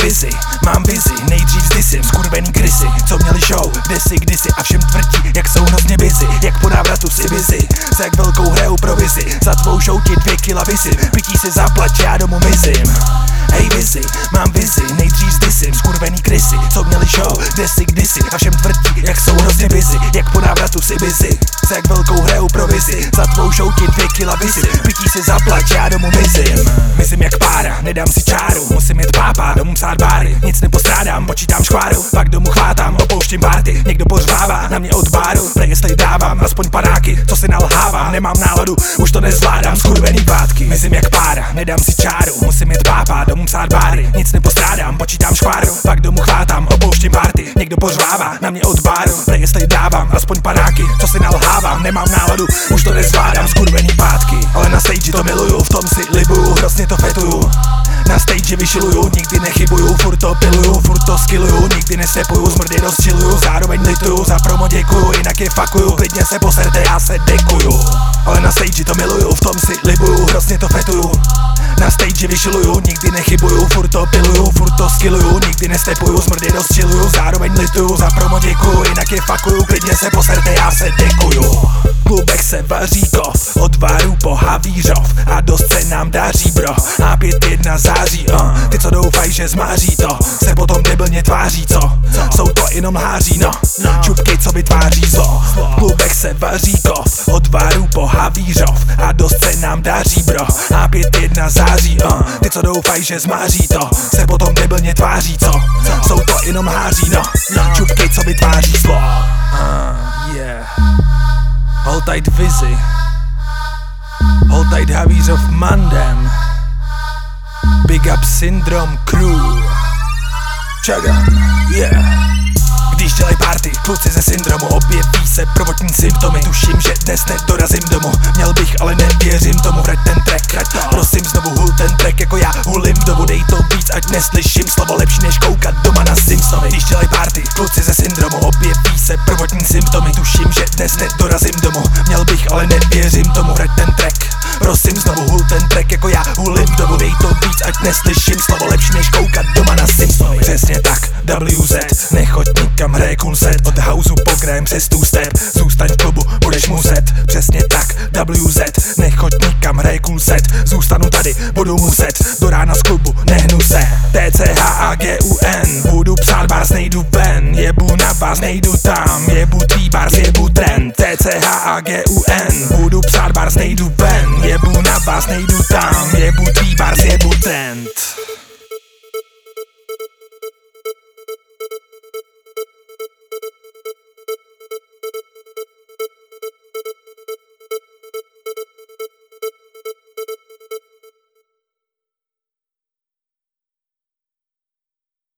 vizi, mám vizi, nejdřív zdysím skurvený krysy, co měli show, kdysi a všem tvrdí, jak jsou hrozně busy, jak po návratu si busy, za jak velkou hrajou provizi, za tvou show ti 2 kila visím, pití si zaplať, já domů mizím. Hej vizi, mám vizi, nejdřív zdysím skurvený krysy, co měli show, kdysi a všem tvrdí, jak jsou hrozně busy, jak po návratu si busy, za jak velkou hrajou provizi, za tvou show ti 2 kila visím, pití si zaplať, já domů mizím. Mizím jak pára, nedám si čáru, musím jet pápa, domů psát báry, nic nepostrádám, počítám škváru, pak domů chvátám, opouštím party, někdo pořvává na mě od báru, prej jestli dávám aspoň panáky, co si nalhávám, nemám náladu, už to nezvládám, skurvený pátky. Mizím jak pára, nedám si čáru, musím jet pápa, domů psát báry, nic nepostrádám, počítám škváru, pak domů chvátám, opouštím party, někdo pořvává na mě od báru, prej jestli dávám aspoň panáky, co si nalhávám, nemám náladu, už to nezvládám, skurvený pátky. Ale na stage to miluju, v tom si libuju, hrozně to fetuju. Na stage vyšiluju, nikdy nechybuju, furt to piluju, furt to skilluju, nikdy nestepuju, smrdy rozčiluju, zároveň lituju, za promo děkuju, jinak je fakuju, klidně se poserte, já se dekuju. Ale na stage to miluju, v tom si libuju, hrozně to fetuju. Na stage vyšiluju, nikdy nechybuju, furt to piluju, furt to skilluju, nikdy nestepuju, smrdy rozčiluju, zároveň lituju, za promo děkuju, jinak je fakuju, klidně se poserte, já se dekuju. Klubek se vaří kov, od Varu po Havířov a dost se nám daří bro, a 5-1 září, ty co doufají, že zmáří to, se potom debilně tváří co, jsou to jenom lháří no, čupky co vytváří zlo. Klubek se vaří kov, od Varu po Havířov a dost se nám daří bro, a 5-1 září, ty co doufají, že zmáří to, se potom debilně tváří co, jsou to jenom lháří no, čupky co vytváří zlo. Hold tight vizi, hold tight Havířov mandem, big up syndrom crew, Chagan, Když dělej party, kluci ze syndromu, objeví se prvotní symptomy, tuším, že dnes nedorazím domů, měl bych, ale nevěřím tomu, vrať ten track, prosím znovu hul ten track, jako já hulím dobu, dej to víc, ať neslyším slovo lepší než koukat doma na Simpsonovi. Když dělej party, kluci ze syndromu, objeví se prvotní symptomy, tuším, že dnes nedorazím domů, měl bych, ale nevěřím tomu, vrať ten track, prosím znovu hul ten track, jako já hulím dobu, dej to víc, ať neslyším slovo lepší než koukat doma na Simpsonovi. Přesně tak, WZ, nechoď nikam, hraje cool set, od houseu pogраем přes tu step, zůstaň v klubu, budeš muset, přesně tak, WZ, nechoď nikam, hraje cool set, zůstanu tady, budu muset, do rána z klubu, nehnu se, TCHAGUN, budu psát bars, nejdu ven, jebu na vás, nejdu tam, jebu tvý bars, jebu trend, TCHAGUN, budu psát bars, nejdu ven, jebu na vás, nejdu tam, jebu tvý bars, jebu trend.